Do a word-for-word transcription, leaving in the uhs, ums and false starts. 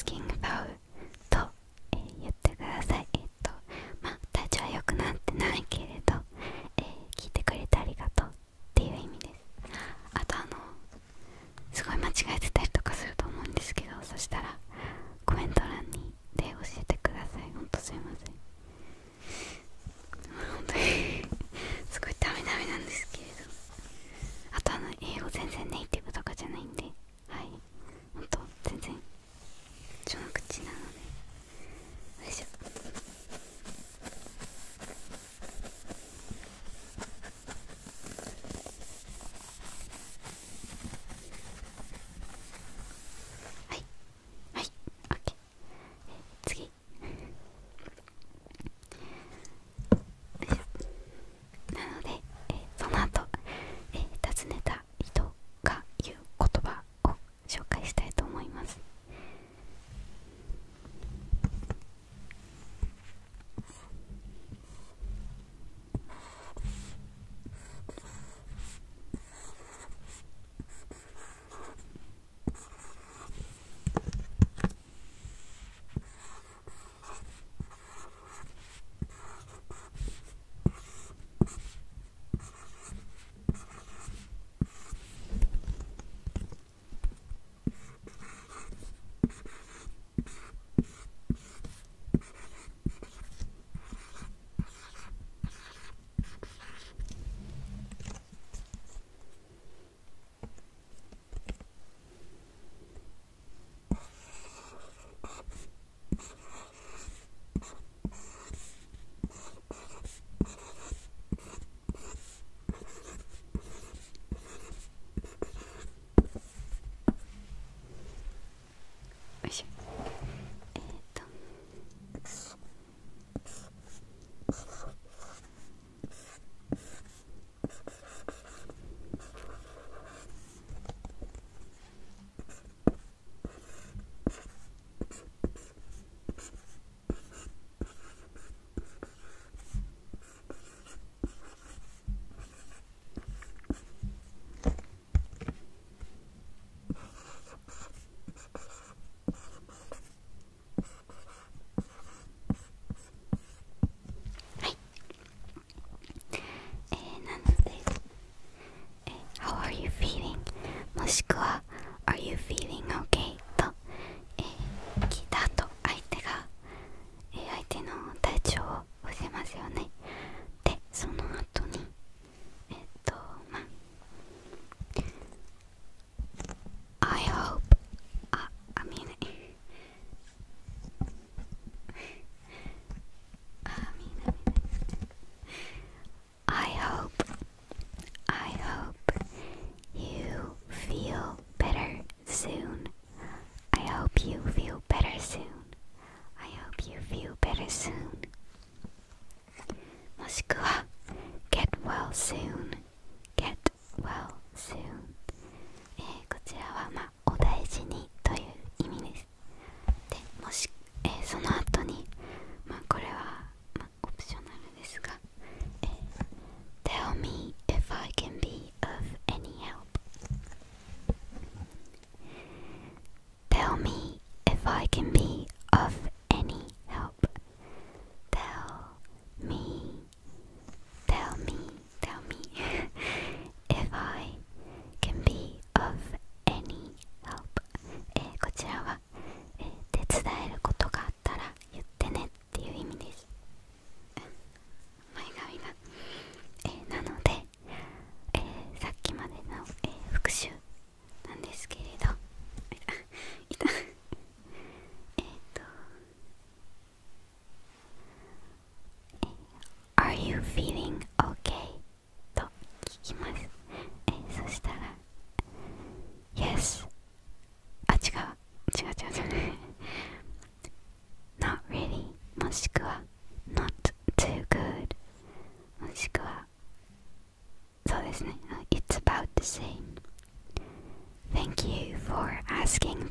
asking about と、えー、言ってください。えっとまあ体調は良くなってないけれど、えー、聞いてくれてありがとうっていう意味です。あとあのすごい間違えてたりとかすると思うんですけど、そしたらコメント欄にで教えてください。ほんとすいません。本当にすごいダメダメなんですけれど、あとあの英語全然ネイティブとかじゃないんで、はい、ほんと全然序の口なので。よいしょ。はいはい、 OK。 次、よいしょ。なので、えー、その後、えー、尋ねた人が言う言葉を紹介したいと思います。よいしょ。えー、っとはい、えー、なので、えー、How are you feeling? もしくは Are you feeling okay? と、えー、聞いた後、相手が、えー、相手の体調を教えますよね。で、その後にえっとまあ I hope あ、あ、見えない、あ、見えない見えない。 I hope I hope you feel better soon. I hope you feel better soon. I hope you feel better soon. もしくは Get well soon. Get well soon. えー、こちらはまあお大事にという意味です。で、もし、えー、その後にまあこれは、まあ、オプショナルですが、えー、Tell me if I can be of any help. Tell me if I can be of any help. Tell me, tell me, tell me if I can be of any help. えー、こちらは、えー、手伝えることがあったら言ってねっていう意味です。前髪が、えー、なので、えー、さっきまでの、えー、復習なんですけれど、いたえっと、えー、Are you feeling okay? と聞きます。えー、そしたら Yes、 あ、違う違う違う違うNot really、 もしくは Not too good、 もしくはそうですね、 It's about the same. Thank you for asking